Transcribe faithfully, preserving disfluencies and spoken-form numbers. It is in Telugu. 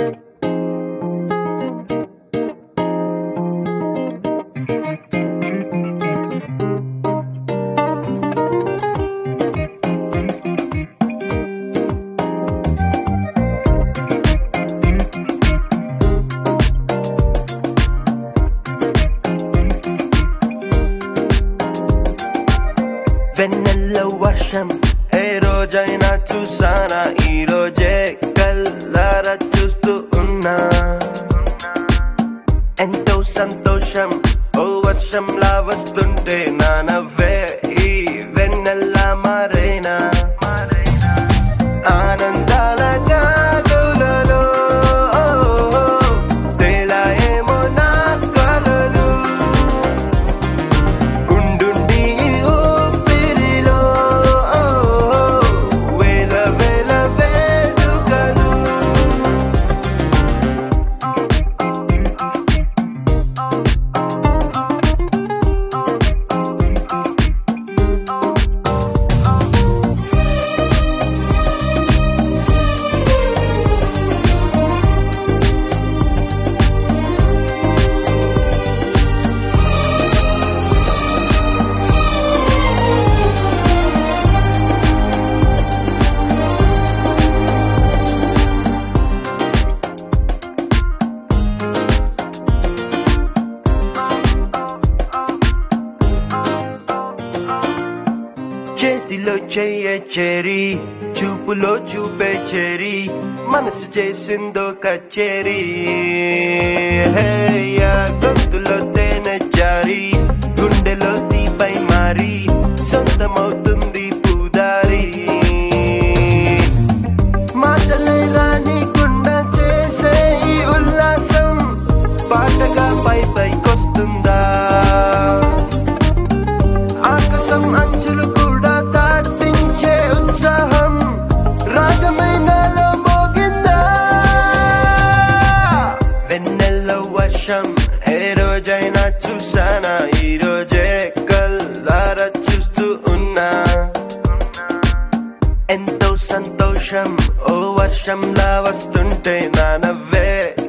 వెన్నెల్లో వర్షం ఏ రోజైనా చూసానా, ఈ రోజే కల్లారా చూస్తూ ఉన్నా. ఎంతో సంతోషం ఓ వర్షంలా వస్తుంటే నా నవ్వే ఈ వెన్నెల్లా మారేనా. ఆనందాల గాలులలో తేలాయేమో నా కలలు, ఉండుండి ఊపిరిలో వేల వేల వేడుకలు. చేతిలో చెయ్యే చేరి, చూపులో చూపే చేరి, మనసు చేసిందో కచేరి. గొంతులో తేనె జారి, గుండెలో తీపై మారి, సొంతమవుతుంది పూదారి. మాటలే రాని గుండ చేసే ఈ ఉల్లాసం పాటగా పై పైకొస్తుందా. ఆకాశం అంచులు కూడా దాటించే ఉత్సాహం రాగమైనలో మోగిందా. వెన్నెల్లో వర్షం ఏ రోజైనా చూసానా, ఈ రోజే కల్లారా చూస్తూ ఉన్నా. ఎంతో సంతోషం ఓ వర్షంలా వస్తుంటే నా నవ్వే